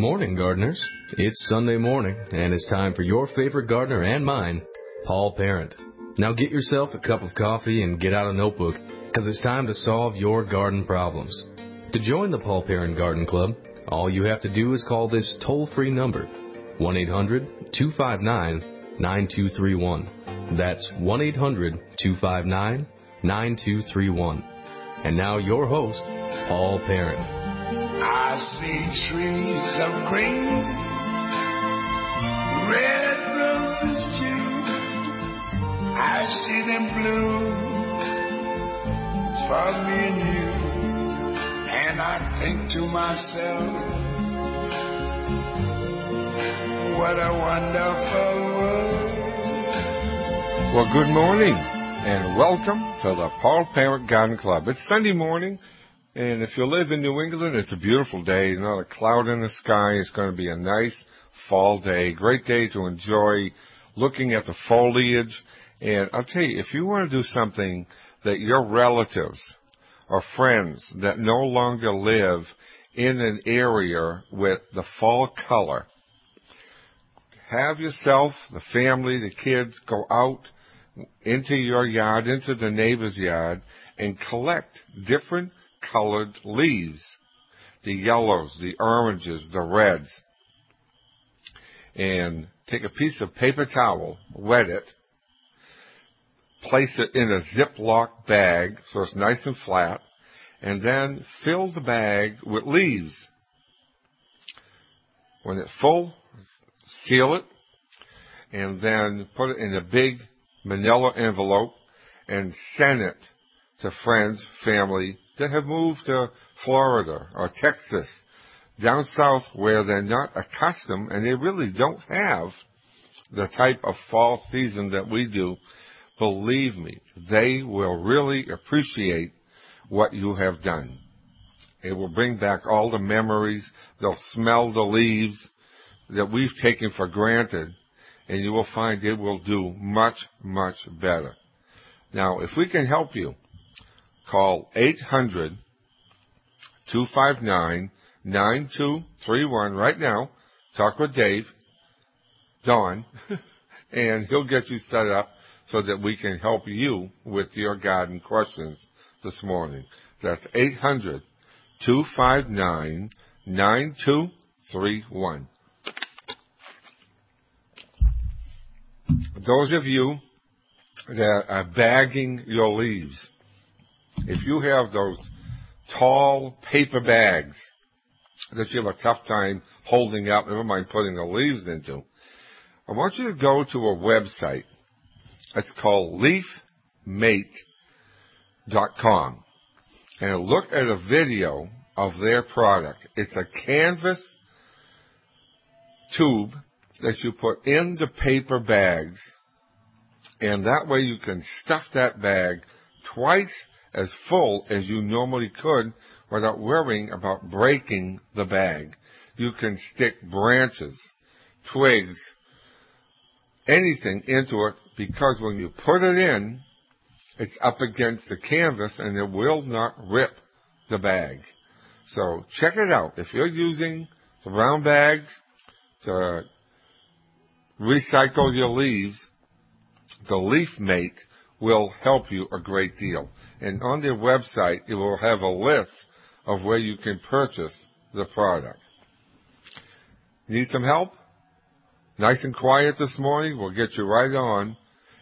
morning, gardeners. It's Sunday morning, and it's time for your favorite gardener and mine, Paul Parent. Now get yourself a cup of coffee and get out a notebook, because it's time to solve your garden problems. To join the Paul Parent Garden Club, all you have to do is call this toll-free number, 1-800-259-9231. That's 1-800-259-9231. And now your host, Paul Parent. I see trees of green, red roses too. I see them bloom for me and you. And I think to myself, what a wonderful world. Well, good morning and welcome to the Paul Parent Garden Club. It's Sunday morning. And if you live in New England, it's a beautiful day. Not a cloud in the sky. It's going to be a nice fall day. Great day to enjoy looking at the foliage. And I'll tell you, if you want to do something that your relatives or friends that no longer live in an area with the fall color, have yourself, the family, the kids, go out into your yard, into the neighbor's yard, and collect different colored leaves, the yellows, the oranges, the reds, and take a piece of paper towel, wet it, place it in a Ziploc bag so it's nice and flat, and then fill the bag with leaves. When it's full, seal it, and then put it in a big manila envelope and send it to friends, family that have moved to Florida or Texas, down south where they're not accustomed and they really don't have the type of fall season that we do. Believe me, they will really appreciate what you have done. It will bring back all the memories. They'll smell the leaves that we've taken for granted, and you will find it will do much, much better. Now, if we can help you, call 800-259-9231 right now. Talk with Dave, Don, and he'll get you set up so that we can help you with your garden questions this morning. That's 800-259-9231. Those of you that are bagging your leaves, if you have those tall paper bags that you have a tough time holding up, never mind putting the leaves into, I want you to go to a website. It's called leafmate.com and look at a video of their product. It's a canvas tube that you put in the paper bags, and that way you can stuff that bag twice as full as you normally could without worrying about breaking the bag. You can stick branches, twigs, anything into it, because when you put it in, it's up against the canvas and it will not rip the bag. So check it out. If you're using the brown bags to recycle your leaves, the LeafMate will help you a great deal. And on their website, it will have a list of where you can purchase the product. Need some help? Nice and quiet this morning? We'll get you right on.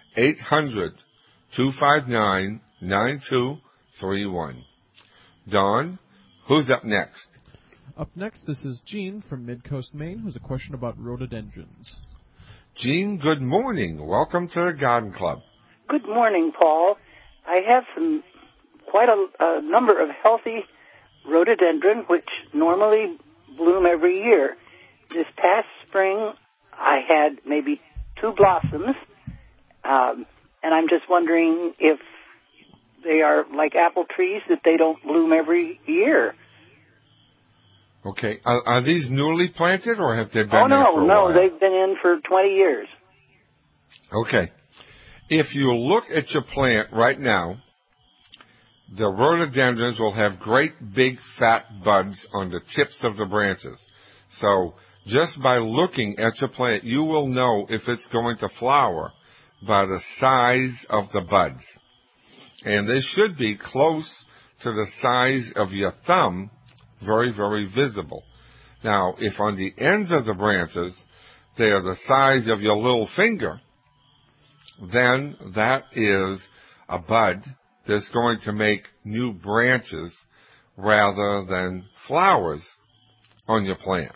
800-259-9231. Don, who's up next? Up next, this is Gene from Midcoast, Maine, who has a question about rhododendrons. Gene, good morning. Welcome to the Garden Club. Good morning, Paul. I have quite a number of healthy rhododendron, which normally bloom every year. This past spring, I had maybe 2 blossoms, and I'm just wondering if they are like apple trees, that they don't bloom every year. Okay. Are these newly planted, or have they been there for a while? No, they've been in for 20 years. Okay. If you look at your plant right now, the rhododendrons will have great big fat buds on the tips of the branches. So just by looking at your plant, you will know if it's going to flower by the size of the buds. And they should be close to the size of your thumb, very, very visible. Now, if on the ends of the branches they are the size of your little finger, then that is a bud that's going to make new branches rather than flowers on your plant.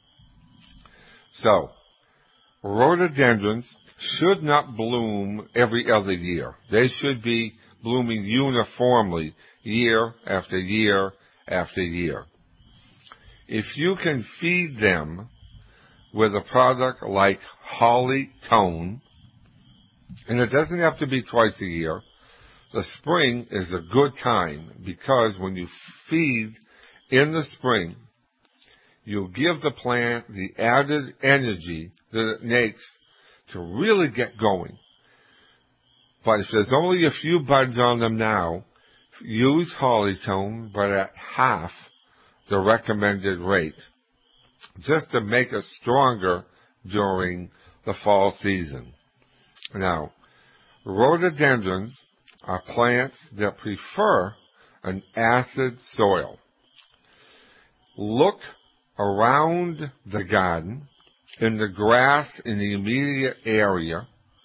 So, rhododendrons should not bloom every other year. They should be blooming uniformly year after year after year. If you can feed them with a product like Holly Tone, and it doesn't have to be twice a year, the spring is a good time because when you feed in the spring, you'll give the plant the added energy that it makes to really get going. But if there's only a few buds on them now, use Holly Tone, but at half the recommended rate, just to make it stronger during the fall season. Now, rhododendrons are plants that prefer an acid soil. Look around the garden, in the grass in the immediate area,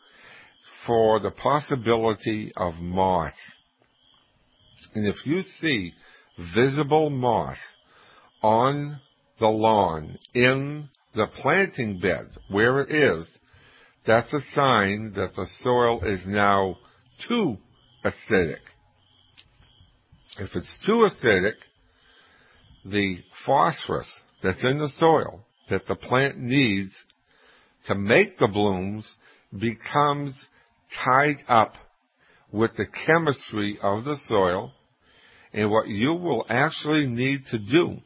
for the possibility of moss. And if you see visible moss on the lawn, in the planting bed, where it is, that's a sign that the soil is now too acidic. If it's too acidic, the phosphorus that's in the soil that the plant needs to make the blooms becomes tied up with the chemistry of the soil, and what you will actually need to do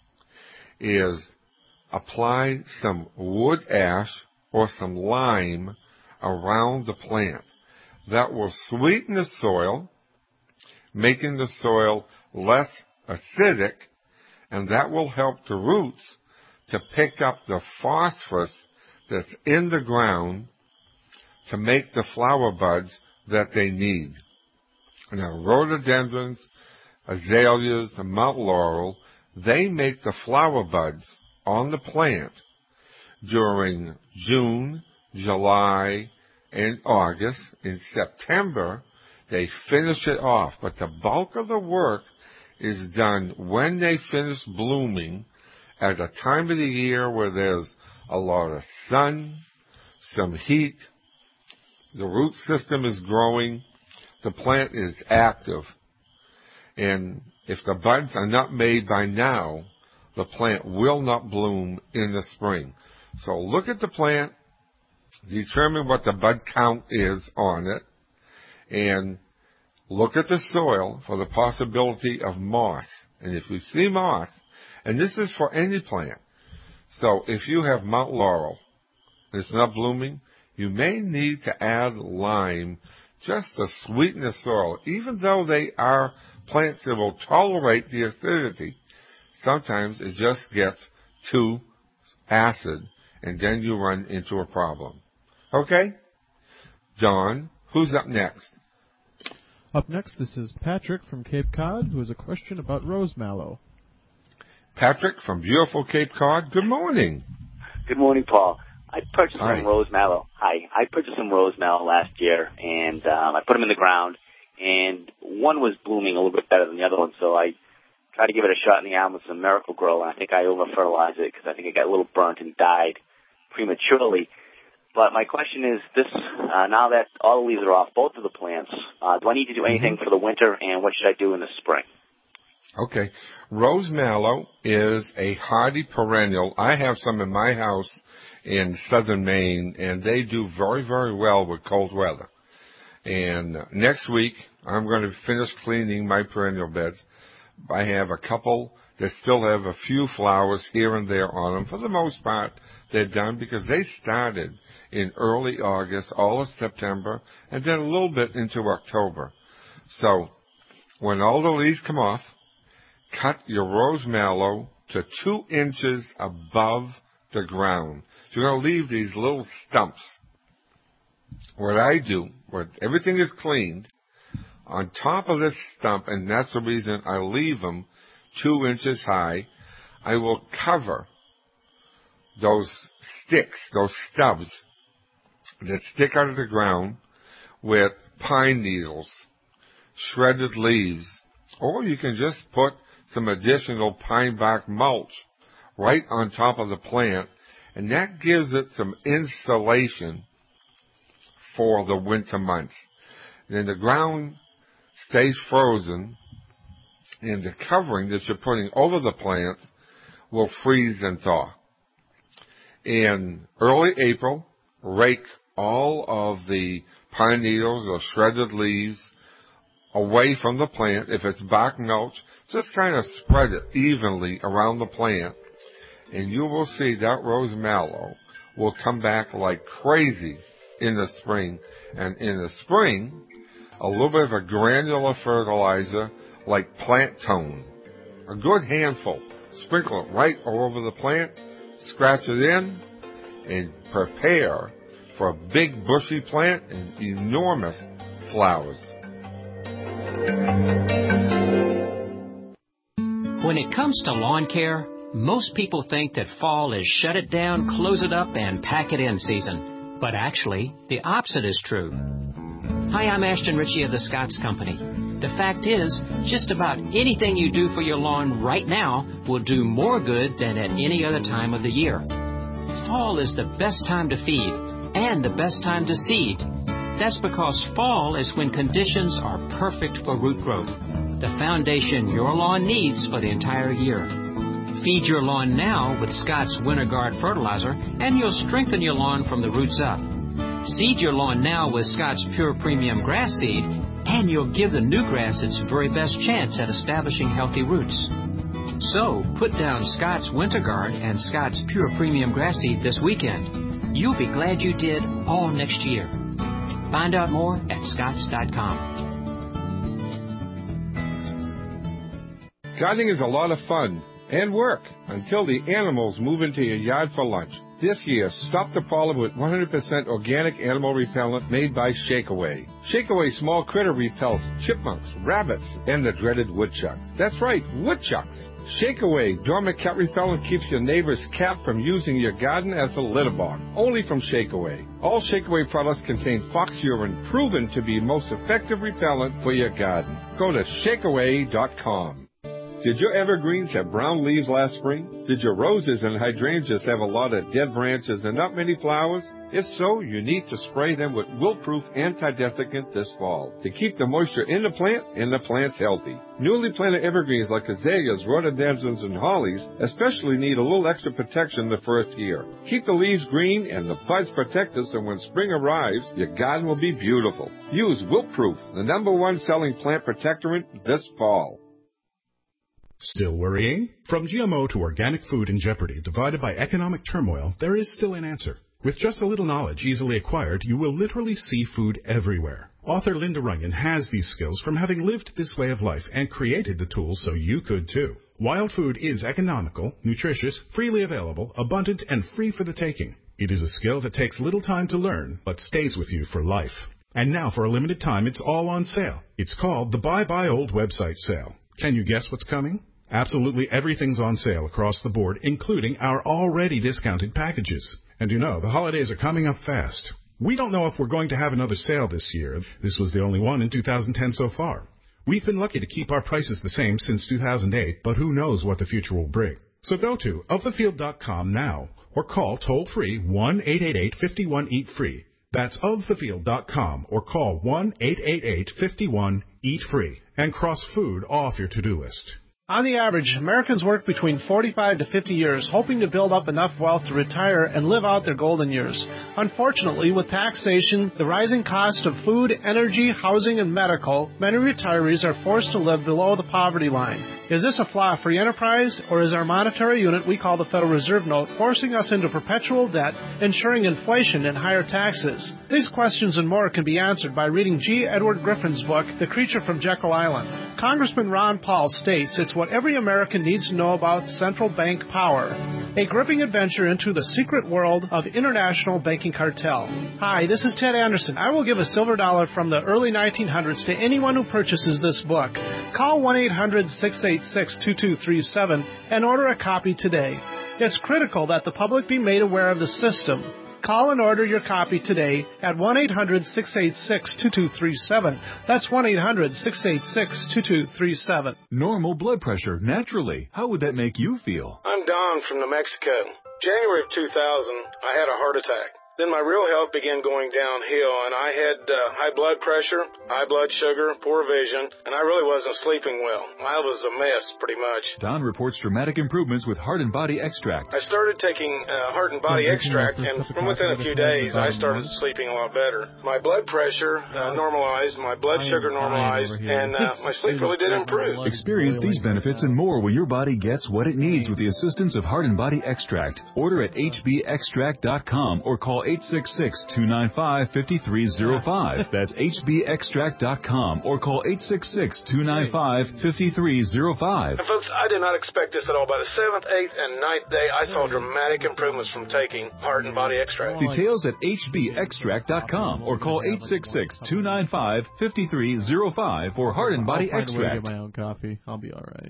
is apply some wood ash or some lime around the plant. That will sweeten the soil, making the soil less acidic, and that will help the roots to pick up the phosphorus that's in the ground to make the flower buds that they need. Now, rhododendrons, azaleas, and Mount Laurel, they make the flower buds on the plant during June, July, and August. In September, they finish it off, but the bulk of the work is done when they finish blooming at a time of the year where there's a lot of sun, some heat, the root system is growing, the plant is active, and if the buds are not made by now, the plant will not bloom in the spring. So look at the plant, determine what the bud count is on it, and look at the soil for the possibility of moss. And if you see moss, and this is for any plant, so if you have Mount Laurel and it's not blooming, you may need to add lime just to sweeten the soil. Even though they are plants that will tolerate the acidity, sometimes it just gets too acid, and then you run into a problem. Okay? Don, who's up next? Up next, this is Patrick from Cape Cod, who has a question about rose mallow. Patrick from beautiful Cape Cod, good morning. Good morning, Paul. I purchased Hi. some rose mallow. Hi. I purchased some rose mallow last year, and I put them in the ground, and one was blooming a little bit better than the other one, so I tried to give it a shot in the album with some Miracle Grow, and I think I over-fertilized it because I think it got a little burnt and died prematurely. But my question is this, now that all the leaves are off, both of the plants, do I need to do anything for the winter, and what should I do in the spring? Okay. Rose mallow is a hardy perennial. I have some in my house in southern Maine, and they do very, very well with cold weather. And next week, I'm going to finish cleaning my perennial beds. I have a couple that still have a few flowers here and there on them. For the most part, they're done because they started in early August, all of September, and then a little bit into October. So when all the leaves come off, cut your rose mallow to 2 inches above the ground. So you're going to leave these little stumps. What I do, when everything is cleaned, on top of this stump, and that's the reason I leave them 2 inches high, I will cover those sticks, those stubs that stick out of the ground with pine needles, shredded leaves, or you can just put some additional pine bark mulch right on top of the plant, and that gives it some insulation for the winter months. And then the ground stays frozen, and the covering that you're putting over the plants will freeze and thaw. In early April, rake all of the pine needles or shredded leaves away from the plant. If it's bark mulch, just kind of spread it evenly around the plant, and you will see that rose mallow will come back like crazy in the spring. And in the spring, a little bit of a granular fertilizer like plant tone, a good handful, sprinkle it right all over the plant, scratch it in, and prepare for a big bushy plant and enormous flowers. When it comes to lawn care, most people think that fall is shut it down, close it up, and pack it in season. But actually, the opposite is true. Hi, I'm Ashton Ritchie of the Scotts Company. The fact is, just about anything you do for your lawn right now will do more good than at any other time of the year. Fall is the best time to feed and the best time to seed. That's because fall is when conditions are perfect for root growth, the foundation your lawn needs for the entire year. Feed your lawn now with Scotts Winter Guard fertilizer, and you'll strengthen your lawn from the roots up. Seed your lawn now with Scotts Pure Premium Grass Seed, and you'll give the new grass its very best chance at establishing healthy roots. So, put down Scotts Winter Guard and Scotts Pure Premium Grass Seed this weekend. You'll be glad you did all next year. Find out more at scotts.com. Gardening is a lot of fun and work until the animals move into your yard for lunch. This year, stop the problem with 100% organic animal repellent made by Shakeaway. Shakeaway small critter repels chipmunks, rabbits, and the dreaded woodchucks. That's right, woodchucks. Shakeaway dormant cat repellent keeps your neighbor's cat from using your garden as a litter box. Only from Shakeaway. All Shakeaway products contain fox urine, proven to be most effective repellent for your garden. Go to shakeaway.com. Did your evergreens have brown leaves last spring? Did your roses and hydrangeas have a lot of dead branches and not many flowers? If so, you need to spray them with Wilt-Proof Anti-Desiccant this fall to keep the moisture in the plant and the plants healthy. Newly planted evergreens like azaleas, rhododendrons, and hollies especially need a little extra protection the first year. Keep the leaves green and the buds protected so when spring arrives, your garden will be beautiful. Use Wilt-Proof, the #1 selling plant protectorant this fall. Still worrying? From GMO to organic food in jeopardy, divided by economic turmoil, there is still an answer. With just a little knowledge easily acquired, you will literally see food everywhere. Author Linda Runyon has these skills from having lived this way of life and created the tools so you could too. Wild food is economical, nutritious, freely available, abundant, and free for the taking. It is a skill that takes little time to learn, but stays with you for life. And now, for a limited time, it's all on sale. It's called the Buy Old website sale. Can you guess what's coming? Absolutely everything's on sale across the board, including our already discounted packages. And you know, the holidays are coming up fast. We don't know if we're going to have another sale this year. This was the only one in 2010 so far. We've been lucky to keep our prices the same since 2008, but who knows what the future will bring. So go to ofthefield.com now or call toll-free 1-888-51-EAT-FREE. That's ofthefield.com or call 1-888-51-EAT-FREE and cross food off your to-do list. On the average, Americans work between 45 to 50 years, hoping to build up enough wealth to retire and live out their golden years. Unfortunately, with taxation, the rising cost of food, energy, housing, and medical, many retirees are forced to live below the poverty line. Is this a flaw-free enterprise, or is our monetary unit we call the Federal Reserve Note forcing us into perpetual debt, ensuring inflation and higher taxes? These questions and more can be answered by reading G. Edward Griffin's book, The Creature from Jekyll Island. Congressman Ron Paul states it's what every American needs to know about central bank power. A gripping adventure into the secret world of international banking cartel. Hi, this is Ted Anderson. I will give a silver dollar from the early 1900s to anyone who purchases this book. Call 1-800-686-2237 and order a copy today. It's critical that the public be made aware of the system. Call and order your copy today at 1-800-686-2237. That's 1-800-686-2237. Normal blood pressure, naturally. How would that make you feel? I'm Don from New Mexico. January of 2000, I had a heart attack. Then my real health began going downhill, and I had high blood pressure, high blood sugar, poor vision, and I really wasn't sleeping well. I was a mess, pretty much. Don reports dramatic improvements with Heart and Body Extract. I started taking Heart and Body Extract, and from within a few days, I started sleeping a lot better. My blood pressure normalized, my blood sugar normalized, and my sleep really did improve. Experience these benefits and more when your body gets what it needs with the assistance of Heart and Body Extract. Order at hbextract.com or call 866-295-5305. That's hbextract.com or call 866-295-5305. And folks, I did not expect this at all. By the 7th, 8th, and 9th day, I saw dramatic improvements from taking Heart and Body Extract. Details at hbextract.com or call 866-295-5305 for Heart and Body I'll find Extract. a way to get my own coffee. I'll be all right.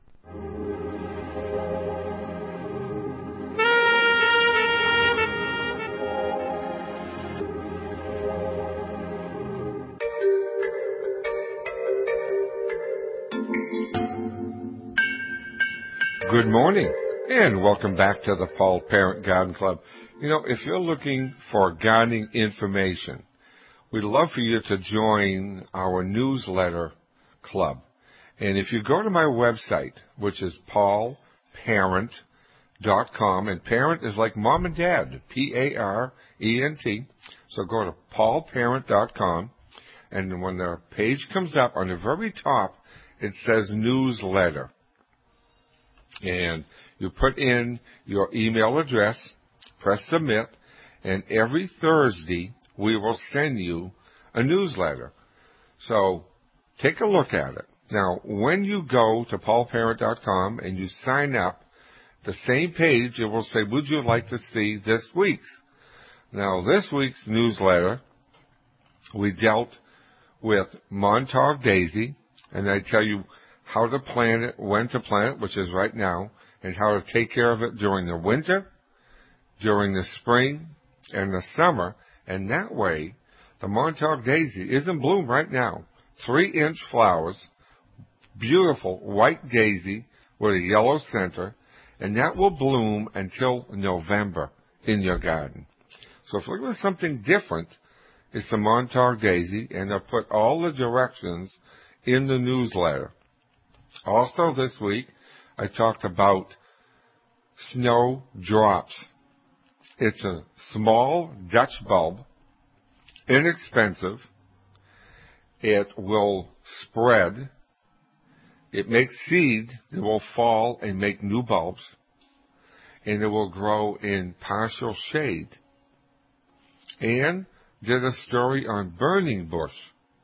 Good morning, and welcome back to the Paul Parent Garden Club. You know, if you're looking for gardening information, we'd love for you to join our newsletter club. And if you go to my website, which is paulparent.com, and parent is like mom and dad, P-A-R-E-N-T, so go to paulparent.com, and when the page comes up, on the very top, it says newsletter. And you put in your email address, press submit, and every Thursday we will send you a newsletter. So take a look at it. Now, when you go to paulparent.com and you sign up, the same page, it will say, would you like to see this week's? Now, this week's newsletter, we dealt with Montauk Daisy, and I tell you how to plant it, when to plant it, which is right now, and how to take care of it during the winter, during the spring, and the summer. And that way, the Montauk Daisy is in bloom right now. 3-inch flowers, beautiful white daisy with a yellow center, and that will bloom until November in your garden. So if you're looking for something different, it's the Montauk Daisy, and I'll put all the directions in the newsletter. Also this week, I talked about snowdrops. It's a small Dutch bulb, inexpensive. It will spread. It makes seed. It will fall and make new bulbs. And it will grow in partial shade. And did a story on burning bush.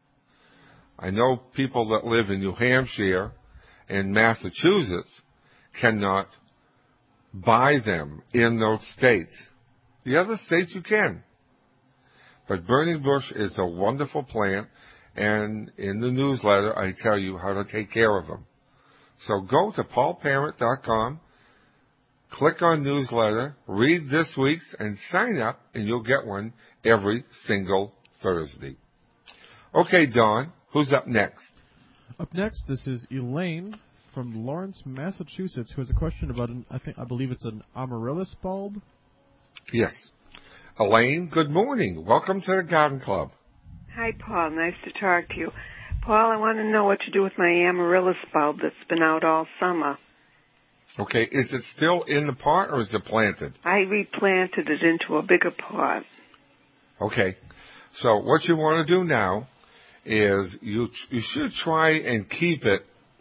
I know people that live in New Hampshire and Massachusetts cannot buy them in those states. The other states you can. But burning bush is a wonderful plant, and in the newsletter I tell you how to take care of them. So go to paulparent.com, click on newsletter, read this week's, and sign up, and you'll get one every single Thursday. Okay, Dawn, who's up next? Up next, this is Elaine from Lawrence, Massachusetts, who has a question about I believe it's an amaryllis bulb. Yes. Elaine, good morning. Welcome to the Garden Club. Hi, Paul. Nice to talk to you. Paul, I want to know what to do with my amaryllis bulb that's been out all summer. Okay, is it still in the pot or is it planted? I replanted it into a bigger pot. Okay, so what you want to do now is you should try and keep it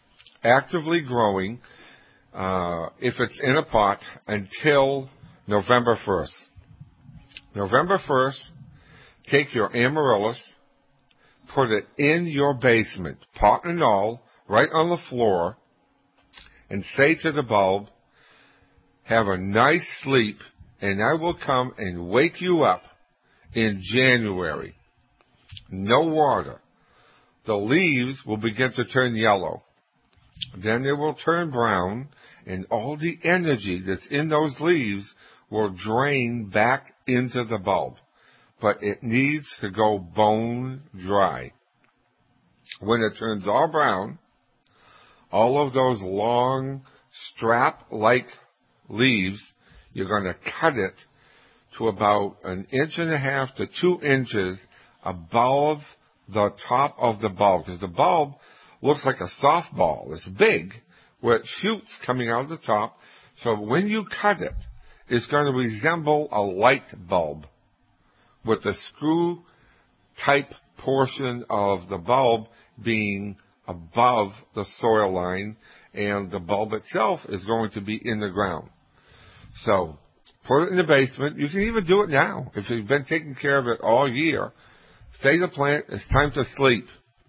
actively growing, if it's in a pot, until November 1st. November 1st, take your amaryllis, put it in your basement, pot and all, right on the floor, and say to the bulb, have a nice sleep, and I will come and wake you up in January. No water. The leaves will begin to turn yellow. Then they will turn brown, and all the energy that's in those leaves will drain back into the bulb. But it needs to go bone dry. When it turns all brown, all of those long strap-like leaves, you're going to cut it to about 1.5 to 2 inches above the top of the bulb, because the bulb looks like a softball. It's big, where it shoots coming out of the top. So when you cut it, it's going to resemble a light bulb, with the screw-type portion of the bulb being above the soil line, and the bulb itself is going to be in the ground. So put it in the basement. You can even do it now. If you've been taking care of it all year, say to the plant, it's time to sleep.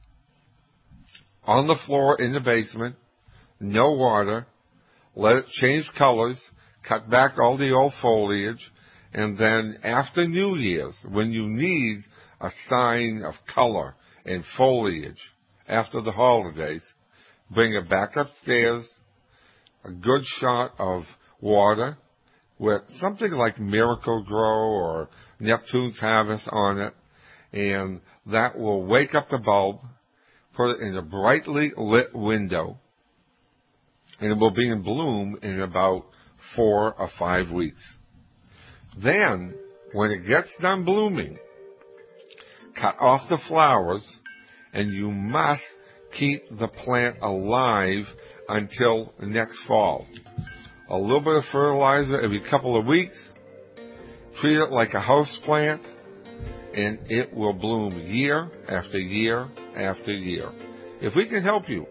On the floor in the basement, no water, let it change colors, cut back all the old foliage, and then after New Year's, when you need a sign of color and foliage after the holidays, bring it back upstairs, a good shot of water with something like Miracle-Gro or Neptune's Harvest on it, and that will wake up the bulb, put it in a brightly lit window, and it will be in bloom in about 4 or 5 weeks. Then, when it gets done blooming, cut off the flowers, and you must keep the plant alive until next fall. A little bit of fertilizer every couple of weeks. Treat it like a house plant, and it will bloom year after year after year. If we can help you,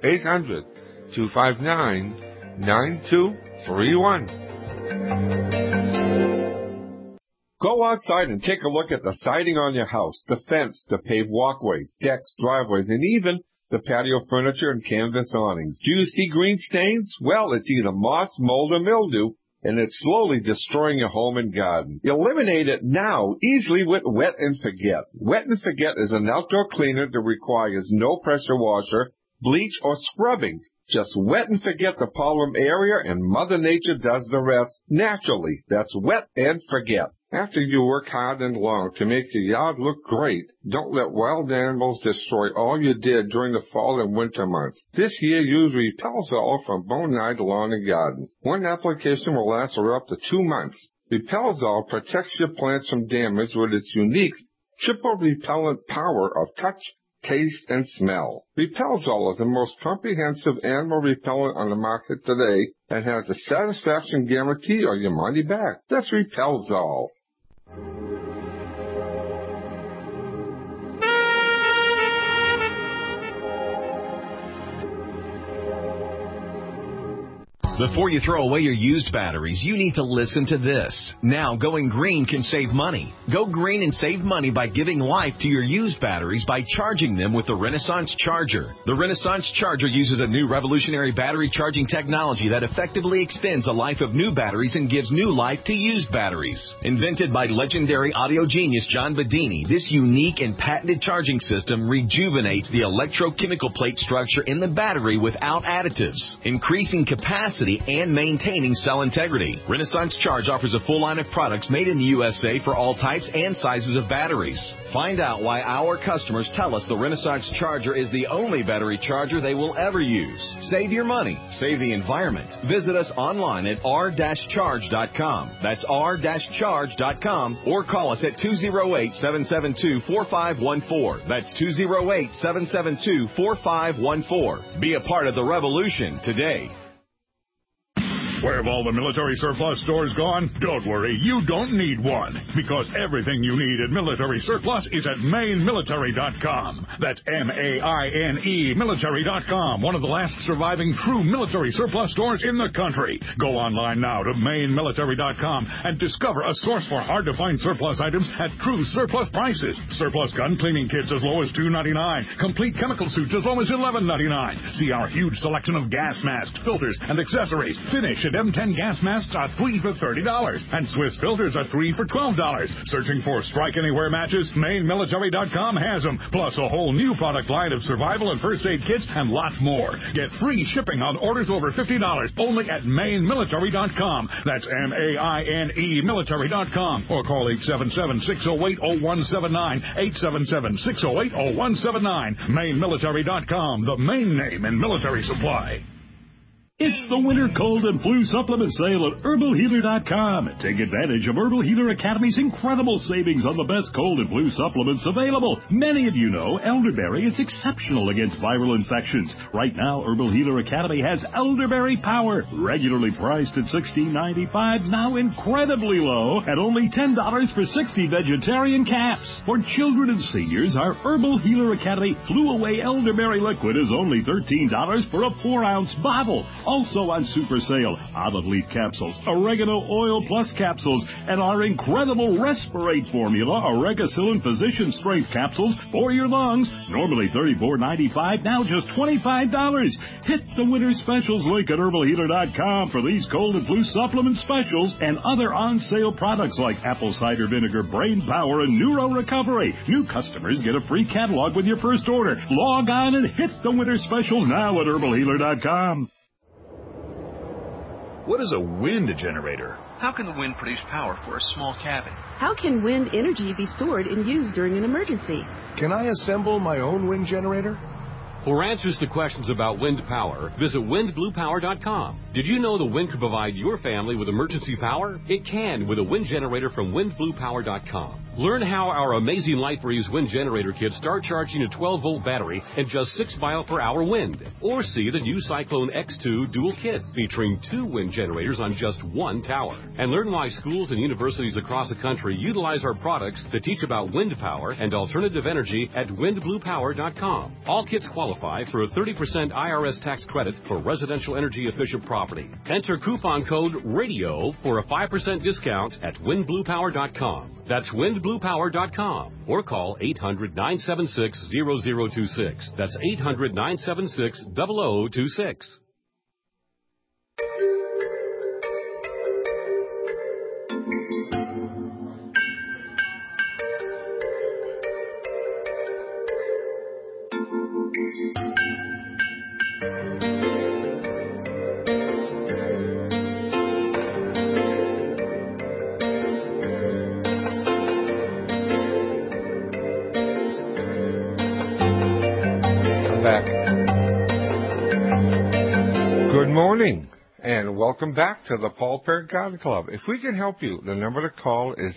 800-259-9231. Go outside and take a look at the siding on your house, the fence, the paved walkways, decks, driveways, and even the patio furniture and canvas awnings. Do you see green stains? Well, it's either moss, mold, or mildew, and it's slowly destroying your home and garden. Eliminate it now, easily with Wet and Forget. Wet and Forget is an outdoor cleaner that requires no pressure washer, bleach, or scrubbing. Just wet and forget the problem area, and Mother Nature does the rest naturally. That's Wet and Forget. After you work hard and long to make your yard look great, don't let wild animals destroy all you did during the fall and winter months. This year, use Repelzol from Bonide Lawn and Garden. One application will last for up to 2 months. Repelzol protects your plants from damage with its unique triple repellent power of touch, taste, and smell. Repelzol is the most comprehensive animal repellent on the market today and has a satisfaction guarantee or your money back. That's Repelzol. Before you throw away your used batteries, you need to listen to this. Now, going green can save money. Go green and save money by giving life to your used batteries by charging them with the Renaissance Charger. The Renaissance Charger uses a new revolutionary battery charging technology that effectively extends the life of new batteries and gives new life to used batteries. Invented by legendary audio genius John Bedini, this unique and patented charging system rejuvenates the electrochemical plate structure in the battery without additives, increasing capacity and maintaining cell integrity. Renaissance Charge offers a full line of products made in the USA for all types and sizes of batteries. Find out why our customers tell us the Renaissance Charger is the only battery charger they will ever use. Save your money. Save the environment. Visit us online at r-charge.com. That's r-charge.com, or call us at 208-772-4514. That's 208-772-4514. Be a part of the revolution today. Where have all the military surplus stores gone? Don't worry, you don't need one, because everything you need at Military Surplus is at MaineMilitary.com. That's M-A-I-N-E Military.com, one of the last surviving true military surplus stores in the country. Go online now to MaineMilitary.com and discover a source for hard-to-find surplus items at true surplus prices. Surplus gun cleaning kits as low as $2.99. Complete chemical suits as low as $11.99. See our huge selection of gas masks, filters, and accessories. Finish at M10 gas masks are 3 for $30, and Swiss filters are 3 for $12. Searching for Strike Anywhere matches? MaineMilitary.com has them, plus a whole new product line of survival and first aid kits and lots more. Get free shipping on orders over $50 only at MaineMilitary.com. That's M-A-I-N-E Military.com, or call 877-608-0179, 877-608-0179. MaineMilitary.com, the Maine name in military supply. It's the winter cold and flu supplement sale at HerbalHealer.com. Take advantage of Herbal Healer Academy's incredible savings on the best cold and flu supplements available. Many of you know elderberry is exceptional against viral infections. Right now, Herbal Healer Academy has Elderberry Power, regularly priced at $16.95, now incredibly low at only $10 for 60 vegetarian caps. For children and seniors, our Herbal Healer Academy Flu Away Elderberry Liquid is only $13 for a 4-ounce bottle. Also on super sale, olive leaf capsules, oregano oil plus capsules, and our incredible Respirate formula, Oregacillin Physician Strength capsules for your lungs. Normally $34.95, now just $25. Hit the winter specials link at HerbalHealer.com for these cold and flu supplement specials and other on-sale products like apple cider vinegar, brain power, and neuro recovery. New customers get a free catalog with your first order. Log on and hit the winter specials now at HerbalHealer.com. What is a wind generator? How can the wind produce power for a small cabin? How can wind energy be stored and used during an emergency? Can I assemble my own wind generator? For answers to questions about wind power, visit windbluepower.com. Did you know the wind can provide your family with emergency power? It can with a wind generator from windbluepower.com. Learn how our amazing LightBreeze wind generator kits start charging a 12-volt battery in just 6 mile-per-hour wind. Or see the new Cyclone X2 dual kit featuring 2 wind generators on just 1 tower. And learn why schools and universities across the country utilize our products to teach about wind power and alternative energy at windbluepower.com. All kits qualify for a 30% IRS tax credit for residential energy efficient property. Enter coupon code RADIO for a 5% discount at windbluepower.com. That's windbluepower.com, or call 800-976-0026. That's 800-976-0026. And welcome back to the Paul Parent Garden Club. If we can help you, the number to call is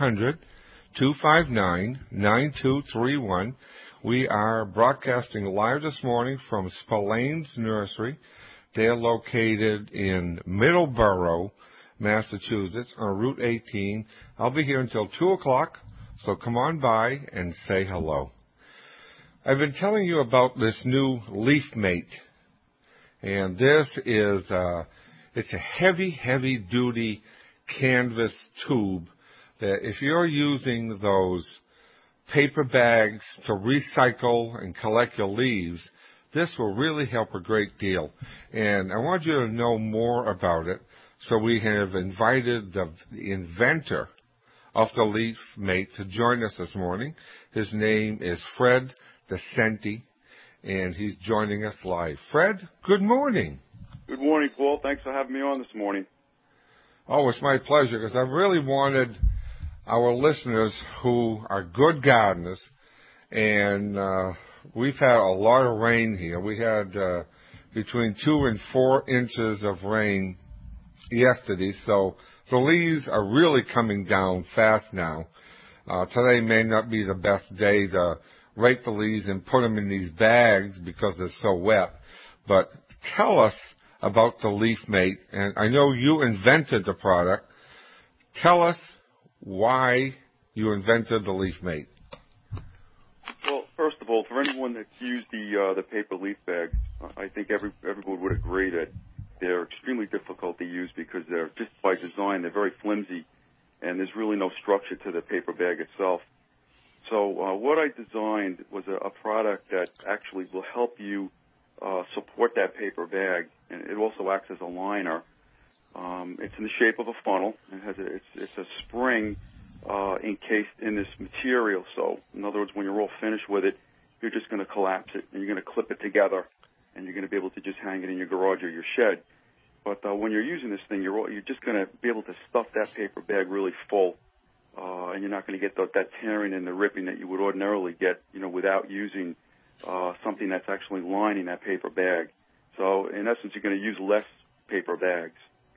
800-259-9231. We are broadcasting live this morning from Spillane's Nursery. They're located in Middleborough, Massachusetts, on Route 18. I'll be here until 2 o'clock, so come on by and say hello. I've been telling you about this new Leaf Mate. And this is it's a heavy duty canvas tube that if you're using those paper bags to recycle and collect your leaves, this will really help a great deal. And I want you to know more about it. So we have invited the inventor of the Leaf Mate to join us this morning. His name is Fred Decenti, and he's joining us live. Fred, good morning. Good morning, Paul. Thanks for having me on this morning. Oh, it's my pleasure, because I really wanted our listeners who are good gardeners, and we've had a lot of rain here. We had between 2 and 4 inches of rain yesterday, so the leaves are really coming down fast now. Today may not be the best day to rake the leaves and put them in these bags because they're so wet. But tell us about the LeafMate, and I know you invented the product. Tell us why you invented the LeafMate. Well, first of all, for anyone that's used the paper leaf bags, I think everyone would agree that they're extremely difficult to use because they're just by design, they're very flimsy, and there's really no structure to the paper bag itself. So what I designed was a product that actually will help you support that paper bag, and it also acts as a liner. It's in the shape of a funnel. It's a spring encased in this material. So, in other words, when you're all finished with it, you're just going to collapse it, and you're going to clip it together, and you're going to be able to just hang it in your garage or your shed. But when you're using this thing, you're just going to be able to stuff that paper bag really full, and you're not going to get that tearing and the ripping that you would ordinarily get, without using something that's actually lining that paper bag. So, in essence, you're going to use less paper bags.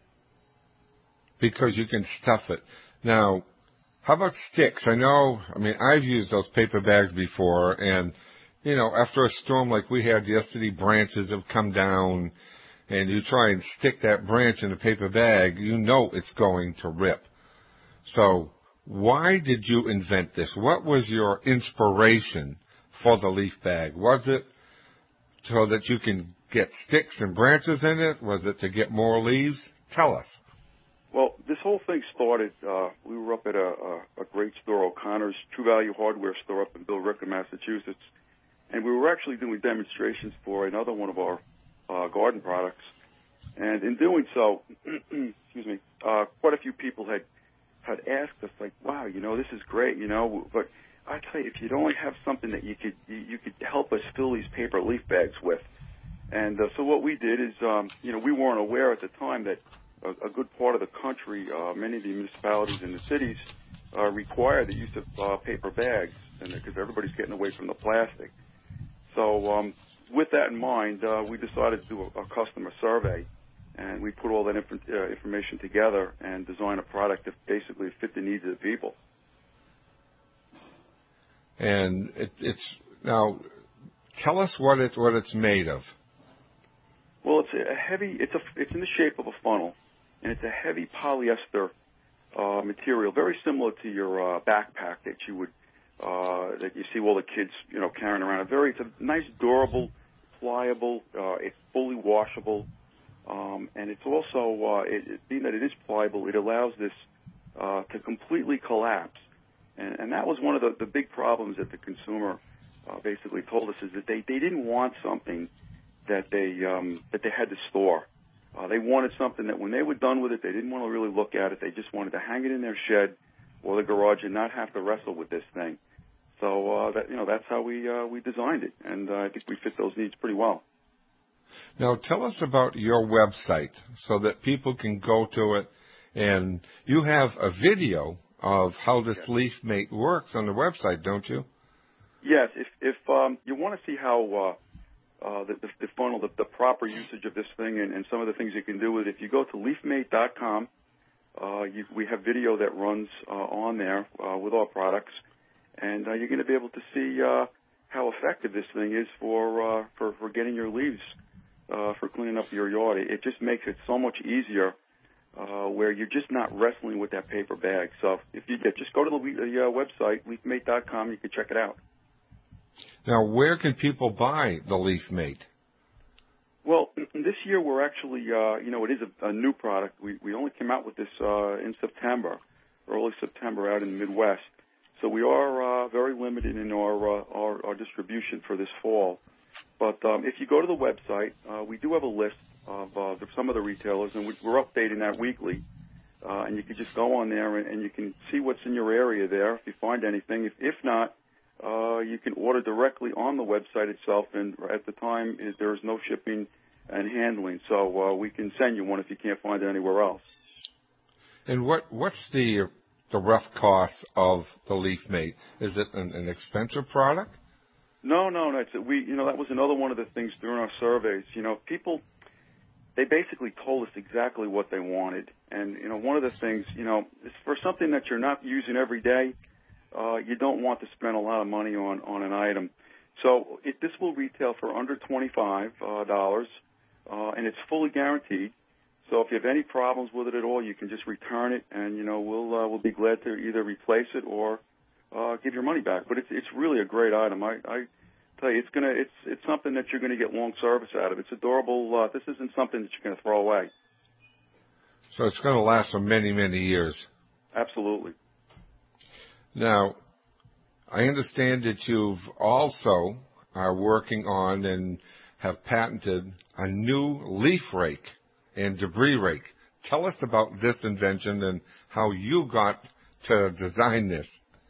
Because you can stuff it. Now, how about sticks? I've used those paper bags before, and, after a storm like we had yesterday, branches have come down, and you try and stick that branch in a paper bag, it's going to rip. So why did you invent this? What was your inspiration for the leaf bag? Was it so that you can get sticks and branches in it? Was it to get more leaves? Tell us. Well, this whole thing started, we were up at a great store, O'Connor's True Value Hardware store up in Billerica, Massachusetts, and we were actually doing demonstrations for another one of our garden products. And in doing so, excuse me, quite a few people had asked us, like, wow, this is great, but I tell you, if you'd only have something that you could help us fill these paper leaf bags with. And so what we did is, we weren't aware at the time that a good part of the country, many of the municipalities and the cities require the use of paper bags, and because everybody's getting away from the plastic. So with that in mind, we decided to do a customer survey, and we put all that information together and design a product that basically fit the needs of the people. And it's now, tell us what it's made of. Well, it's in the shape of a funnel, and it's a heavy polyester material, very similar to your backpack that you would that you see all the kids carrying around. It's a nice, durable, pliable. It's fully washable, and it's also being that it is pliable, it allows this to completely collapse. And that was one of the big problems that the consumer basically told us, is that they didn't want something that they had to store. They wanted something that when they were done with it, they didn't want to really look at it. They just wanted to hang it in their shed or the garage and not have to wrestle with this thing. So that's how we designed it, and I think we fit those needs pretty well. Now tell us about your website so that people can go to it, and you have a video of how this LeafMate works on the website, don't you? Yes. If you want to see how the funnel, the proper usage of this thing, and some of the things you can do with it, if you go to leafmate.com, we have video that runs on there with our products, and you're going to be able to see how effective this thing is for getting your leaves, for cleaning up your yard. It just makes it so much easier, where you're just not wrestling with that paper bag. So if you just go to the website, leafmate.com, you can check it out. Now, where can people buy the LeafMate? Well, this year we're actually, it is a new product. We only came out with this in September, early September, out in the Midwest. So we are very limited in our distribution for this fall. But if you go to the website, we do have a list of some of the retailers, and we're updating that weekly. And you can just go on there and you can see what's in your area there if you find anything. If not, you can order directly on the website itself, and at the time there is no shipping and handling, so we can send you one if you can't find it anywhere else. And what's the rough cost of the LeafMate? Is it an expensive product? No. That was another one of the things during our surveys. People, they basically told us exactly what they wanted, and one of the things, is for something that you're not using every day. You don't want to spend a lot of money on an item. So this will retail for under $25. and it's fully guaranteed. So if you have any problems with it at all, you can just return it, and we'll be glad to either replace it or give your money back. But it's really a great item. I tell you, it's something that you're going to get long service out of. It's adorable. This isn't something that you're going to throw away. So it's going to last for many, many years. Absolutely. Now, I understand that you've also are working on and have patented a new leaf rake and debris rake. Tell us about this invention and how you got to design this.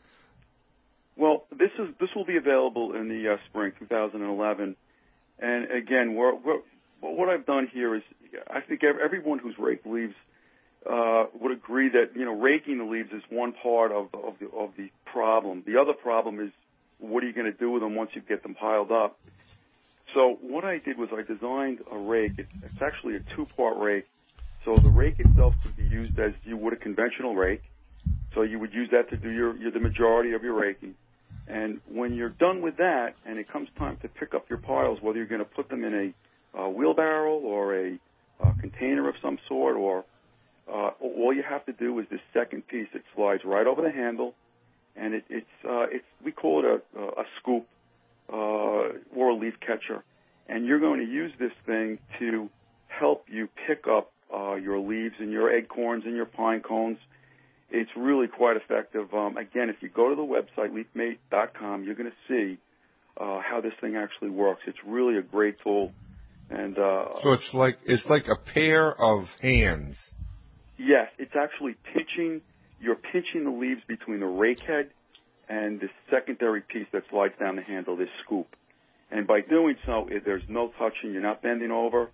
Well, this will be available in the spring 2011. And again, what I've done here is, I think everyone who's raked leaves would agree that raking the leaves is one part of the problem. The other problem is, what are you going to do with them once you get them piled up? So what I did was I designed a rake. It's actually a two-part rake. So the rake itself could be used as you would a conventional rake. So you would use that to do the majority of your raking. And when you're done with that, and it comes time to pick up your piles, whether you're going to put them in a wheelbarrow or a container of some sort, or all you have to do is this second piece. It slides right over the handle, and it's we call it a scoop or a leaf catcher. And you're going to use this thing to help you pick up your leaves and your acorns and your pine cones. It's really quite effective. Again, if you go to the website, leafmate.com, you're going to see how this thing actually works. It's really a great tool. And so it's like a pair of hands. Yes, it's actually pinching. You're pinching the leaves between the rake head and the secondary piece that slides down the handle, this scoop. And by doing so, there's no touching. You're not bending over.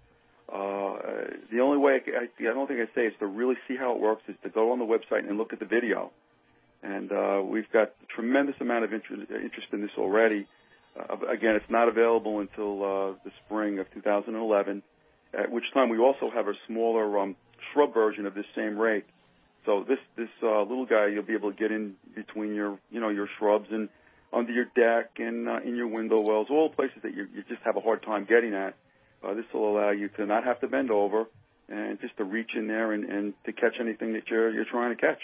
The only way I don't think I say is to really see how it works is to go on the website and look at the video. And we've got a tremendous amount of interest in this already. Again, it's not available until the spring of 2011, at which time we also have a smaller shrub version of this same rake. So this little guy, you'll be able to get in between your shrubs and under your deck and in your window wells, all places that you just have a hard time getting at. This will allow you to not have to bend over and just to reach in there and to catch anything that you're trying to catch.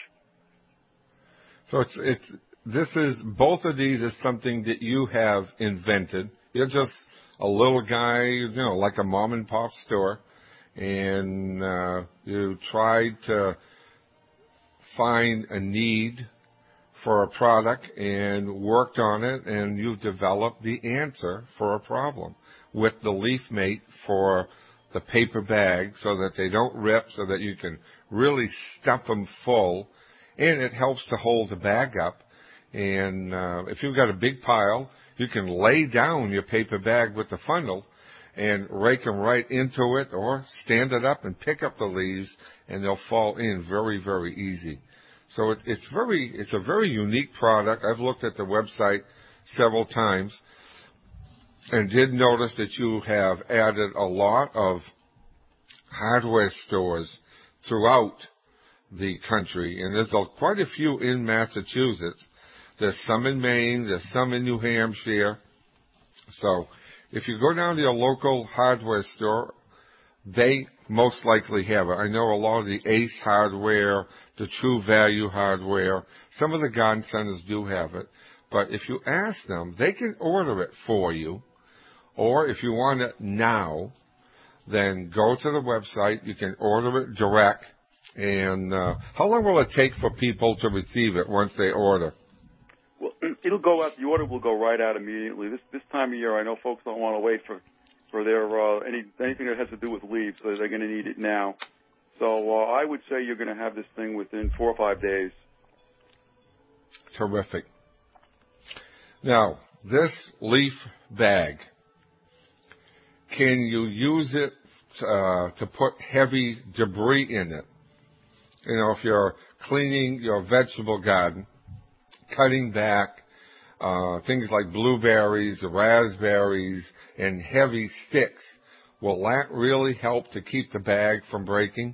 So both of these is something that you have invented. You're just a little guy, like a mom and pop store, and you tried to find a need for a product and worked on it, and you've developed the answer for a problem with the Leaf Mate for the paper bag so that they don't rip, so that you can really stuff them full, and it helps to hold the bag up. And if you've got a big pile, you can lay down your paper bag with the funnel and rake them right into it, or stand it up and pick up the leaves, and they'll fall in very, very easy. So it's a very unique product. I've looked at the website several times and did notice that you have added a lot of hardware stores throughout the country, and there's quite a few in Massachusetts. There's some in Maine, there's some in New Hampshire. So if you go down to your local hardware store, they most likely have it. I know a lot of the Ace Hardware, the True Value Hardware, some of the garden centers do have it. But if you ask them, they can order it for you. Or if you want it now, then go to the website. You can order it direct. And how long will it take for people to receive it once they order? Well, it'll go out. The order will go right out immediately. This time of year, I know folks don't want to wait for their anything that has to do with leaves, so they're going to need it now. So I would say you're going to have this thing within 4 or 5 days. Terrific. Now, this leaf bag, can you use it to put heavy debris in it? If you're cleaning your vegetable garden, cutting back things like blueberries, raspberries, and heavy sticks, will that really help to keep the bag from breaking?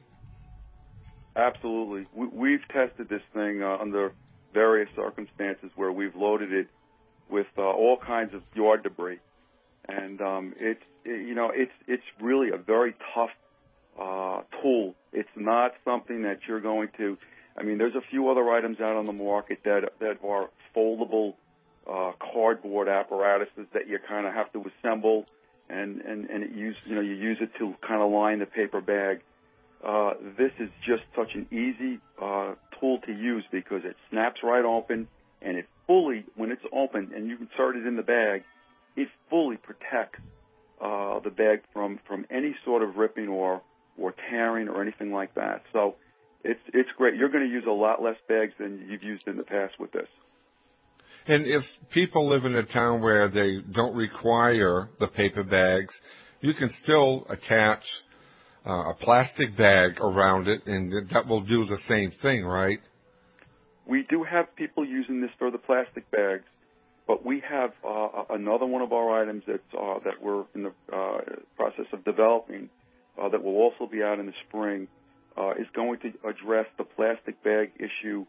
Absolutely. We've tested this thing under various circumstances where we've loaded it with all kinds of yard debris. And it's really a very tough tool. It's not something that you're going to. I mean, there's a few other items out on the market that are foldable cardboard apparatuses that you kind of have to assemble, and you use it to kind of line the paper bag. This is just such an easy tool to use because it snaps right open, and it fully, when it's open and you insert it in the bag, it fully protects the bag from any sort of ripping or tearing or anything like that. So it's great. You're going to use a lot less bags than you've used in the past with this. And if people live in a town where they don't require the paper bags, you can still attach a plastic bag around it, and that will do the same thing, right? We do have people using this for the plastic bags, but we have another one of our items that we're in the process of developing that will also be out in the spring, is going to address the plastic bag issue.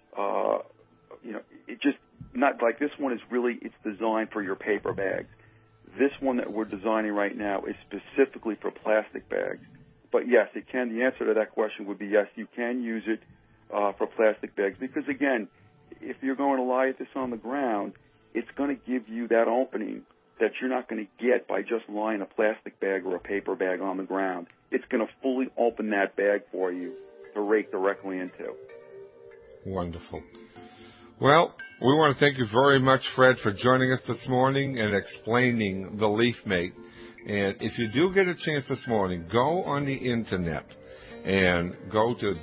It just not like this one is really, it's designed for your paper bags. This one that we're designing right now is specifically for plastic bags. But yes, it can. The answer to that question would be yes, you can use it for plastic bags because, again, if you're going to lie this on the ground, it's going to give you that opening that you're not going to get by just lying a plastic bag or a paper bag on the ground. It's going to fully open that bag for you to rake directly into. Wonderful. Well, we want to thank you very much, Fred, for joining us this morning and explaining the LeafMate. And if you do get a chance this morning, go on the Internet and go to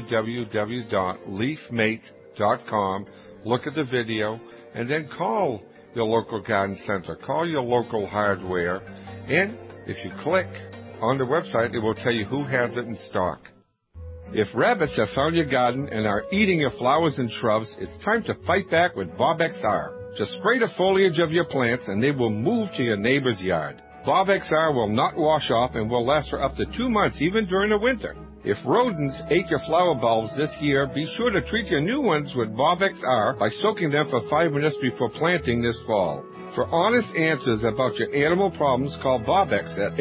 www.leafmate.com, look at the video, and then call your local garden center, call your local hardware, and if you click on the website, it will tell you who has it in stock. If rabbits have found your garden and are eating your flowers and shrubs, it's time to fight back with Bob XR. Just spray the foliage of your plants and they will move to your neighbor's yard. Bob XR will not wash off and will last for up to 2 months, even during the winter. If rodents ate your flower bulbs this year, be sure to treat your new ones with Bob XR by soaking them for 5 minutes before planting this fall. For honest answers about your animal problems, call Bob X at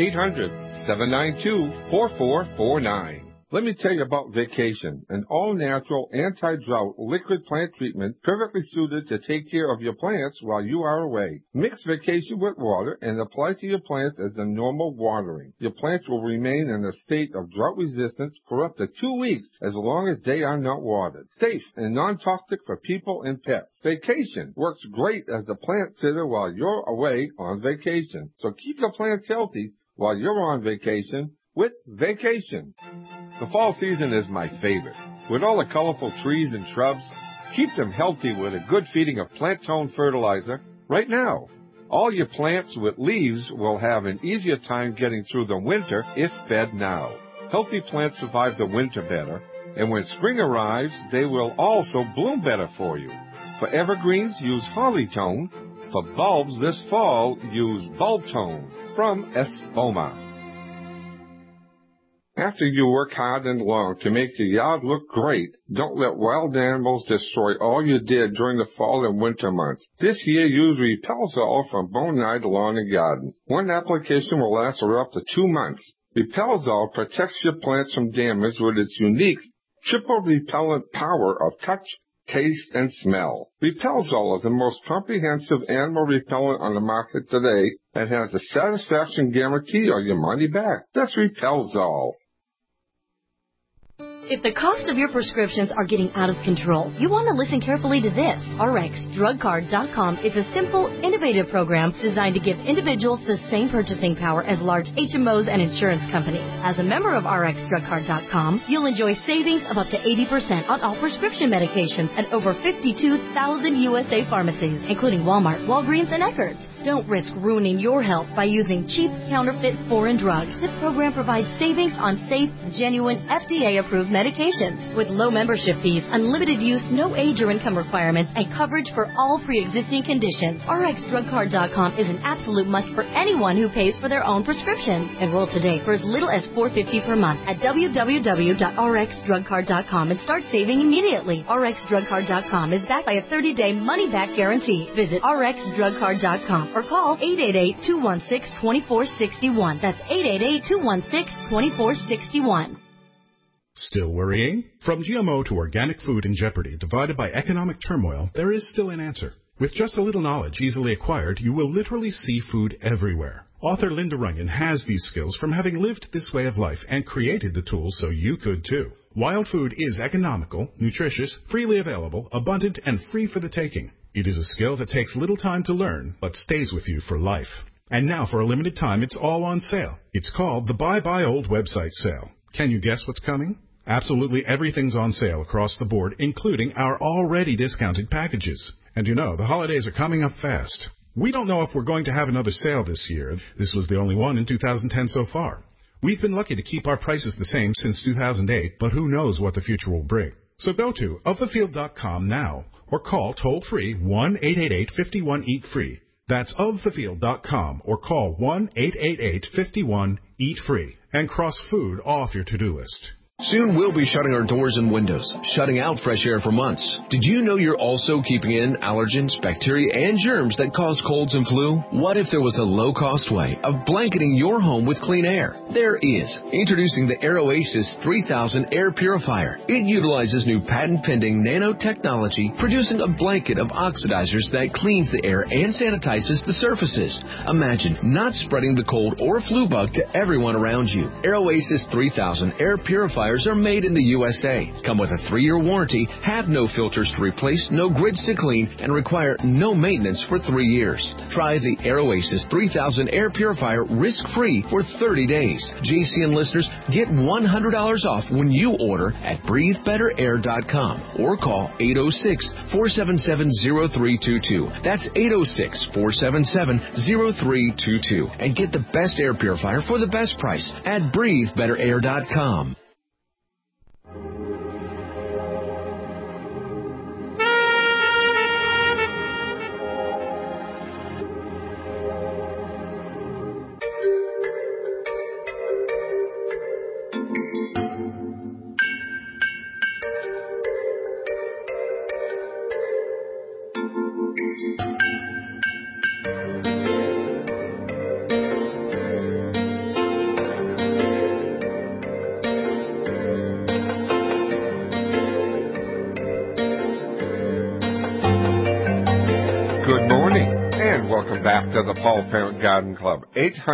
800-792-4449. Let me tell you about Vacation, an all-natural, anti-drought liquid plant treatment perfectly suited to take care of your plants while you are away. Mix Vacation with water and apply to your plants as a normal watering. Your plants will remain in a state of drought resistance for up to 2 weeks as long as they are not watered. Safe and non-toxic for people and pets. Vacation works great as a plant sitter while you're away on vacation. So keep your plants healthy while you're on vacation with Vacation. The fall season is my favorite. With all the colorful trees and shrubs, keep them healthy with a good feeding of Plant Tone fertilizer right now. All your plants with leaves will have an easier time getting through the winter if fed now. Healthy plants survive the winter better, and when spring arrives, they will also bloom better for you. For evergreens, use Holly Tone. For bulbs this fall, use Bulb Tone from Espoma. After you work hard and long to make your yard look great, don't let wild animals destroy all you did during the fall and winter months. This year, use Repelzol from Bonide Lawn and Garden. One application will last for up to 2 months. Repelzol protects your plants from damage with its unique triple repellent power of touch, taste, and smell. Repelzol is the most comprehensive animal repellent on the market today and has a satisfaction guarantee or your money back. That's Repelzol. If the cost of your prescriptions are getting out of control, you want to listen carefully to this. RxDrugCard.com is a simple, innovative program designed to give individuals the same purchasing power as large HMOs and insurance companies. As a member of RxDrugCard.com, you'll enjoy savings of up to 80% on all prescription medications at over 52,000 USA pharmacies, including Walmart, Walgreens, and Eckerd's. Don't risk ruining your health by using cheap, counterfeit foreign drugs. This program provides savings on safe, genuine, FDA-approved medications. With low membership fees, unlimited use, no age or income requirements, and coverage for all pre-existing conditions, RxDrugCard.com is an absolute must for anyone who pays for their own prescriptions. Enroll today for as little as $4.50 per month at www.rxdrugcard.com and start saving immediately. RxDrugCard.com is backed by a 30-day money-back guarantee. Visit RxDrugCard.com or call 888-216-2461. That's 888-216-2461. Still worrying? From GMO to organic food in jeopardy, divided by economic turmoil, there is still an answer. With just a little knowledge easily acquired, you will literally see food everywhere. Author Linda Runyon has these skills from having lived this way of life and created the tools so you could too. Wild food is economical, nutritious, freely available, abundant, and free for the taking. It is a skill that takes little time to learn, but stays with you for life. And now, for a limited time, it's all on sale. It's called the Buy Old website sale. Can you guess what's coming? Absolutely everything's on sale across the board, including our already discounted packages. And you know, the holidays are coming up fast. We don't know if we're going to have another sale this year. This was the only one in 2010 so far. We've been lucky to keep our prices the same since 2008, but who knows what the future will bring. So go to ofthefield.com now or call toll-free 1-888-51-EAT-FREE. That's ofthefield.com or call 1-888-51-EAT-FREE and cross food off your to-do list. Soon we'll be shutting our doors and windows, shutting out fresh air for months. Did you know you're also keeping in allergens, bacteria, and germs that cause colds and flu? What if there was a low-cost way of blanketing your home with clean air? There is. Introducing the AirOasis 3000 Air Purifier. It utilizes new patent-pending nanotechnology, producing a blanket of oxidizers that cleans the air and sanitizes the surfaces. Imagine not spreading the cold or flu bug to everyone around you. AirOasis 3000 Air Purifiers are made in the USA, come with a 3-year warranty, have no filters to replace, no grids to clean, and require no maintenance for 3 years. Try the AirOasis 3000 Air Purifier risk-free for 30 days. JCN listeners get $100 off when you order at BreatheBetterAir.com or call 806-477-0322. That's 806-477-0322 and get the best air purifier for the best price at BreatheBetterAir.com. Back to the Paul Parent Garden Club.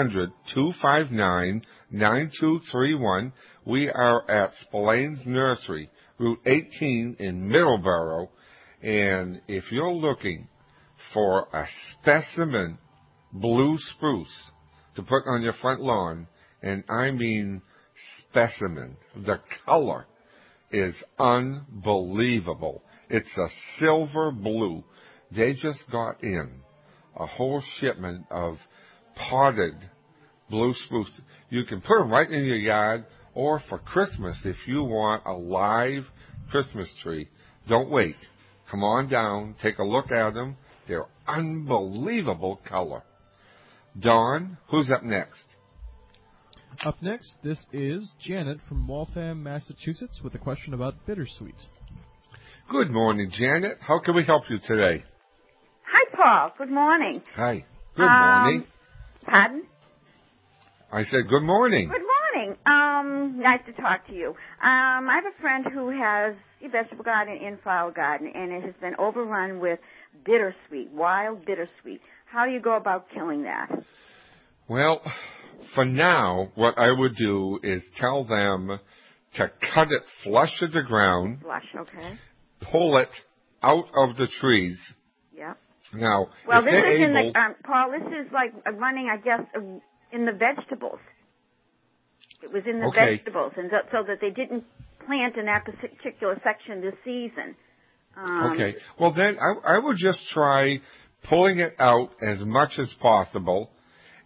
800-259-9231. We are at Spillane's Nursery, Route 18 in Middleborough. And if you're looking for a specimen blue spruce to put on your front lawn, and I mean specimen, the color is unbelievable. It's a silver blue. They just got in a whole shipment of potted blue spruce. You can put them right in your yard, or for Christmas, if you want a live Christmas tree, don't wait. Come on down, take a look at them. They're unbelievable color. Dawn, who's up next? Up next, this is Janet from Waltham, Massachusetts, with a question about bittersweet. Good morning, Janet. How can we help you today? Hi, Paul. Good morning. Hi. Good morning. Pardon? I said good morning. Good morning. Nice to talk to you. I have a friend who has a vegetable garden and flower garden, and it has been overrun with bittersweet, wild bittersweet. How do you go about killing that? Well, for now, what I would do is tell them to cut it flush to the ground. Flush, okay. Pull it out of the trees. Yeah. Now, well, if this they're is in able, the Paul. This is like running, I guess, in the vegetables. It was in the vegetables, and so that they didn't plant in that particular section this season. Okay. Well, then I would just try pulling it out as much as possible,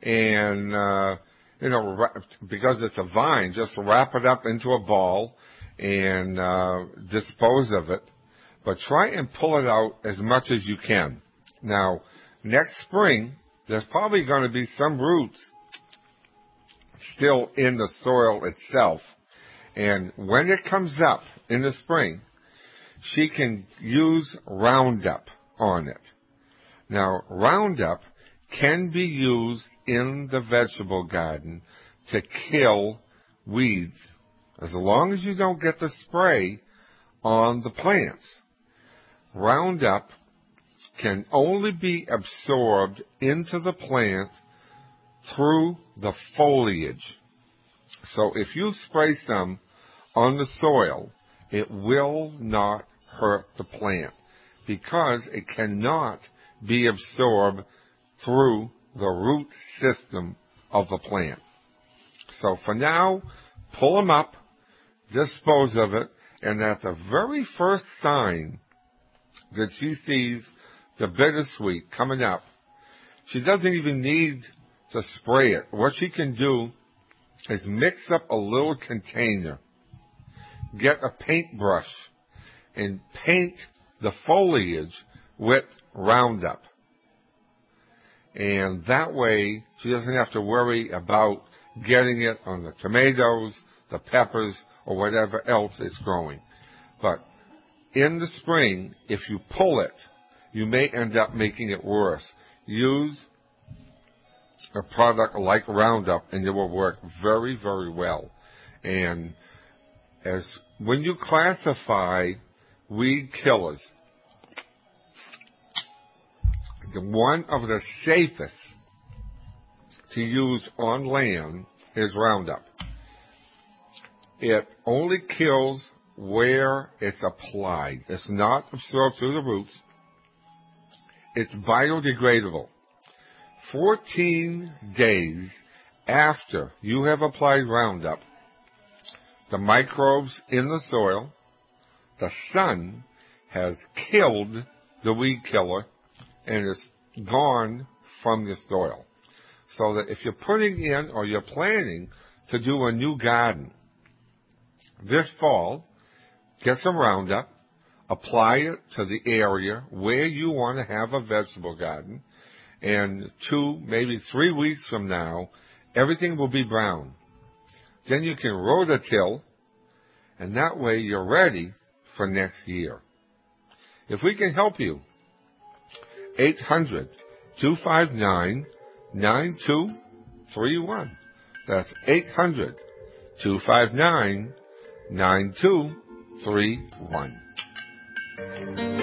and because it's a vine, just wrap it up into a ball and dispose of it, but try and pull it out as much as you can. Now, next spring, there's probably going to be some roots still in the soil itself, and when it comes up in the spring, she can use Roundup on it. Now, Roundup can be used in the vegetable garden to kill weeds, as long as you don't get the spray on the plants. Roundup can only be absorbed into the plant through the foliage. So if you spray some on the soil, it will not hurt the plant because it cannot be absorbed through the root system of the plant. So for now, pull them up, dispose of it, and at the very first sign that she sees the bittersweet coming up, she doesn't even need to spray it. What she can do is mix up a little container, get a paintbrush, and paint the foliage with Roundup. And that way, she doesn't have to worry about getting it on the tomatoes, the peppers, or whatever else is growing. But in the spring, if you pull it, you may end up making it worse. Use a product like Roundup, and it will work very, very well. And as when you classify weed killers, one of the safest to use on land is Roundup. It only kills where it's applied. It's not absorbed through the roots. It's biodegradable. 14 days after you have applied Roundup, the microbes in the soil, the sun has killed the weed killer, and it's gone from the soil. So that if you're putting in or you're planning to do a new garden this fall, get some Roundup, apply it to the area where you want to have a vegetable garden, and 2, maybe 3 weeks from now, everything will be brown. Then you can rototill, and that way you're ready for next year. If we can help you, 800-259-9231. That's 800-259-9231.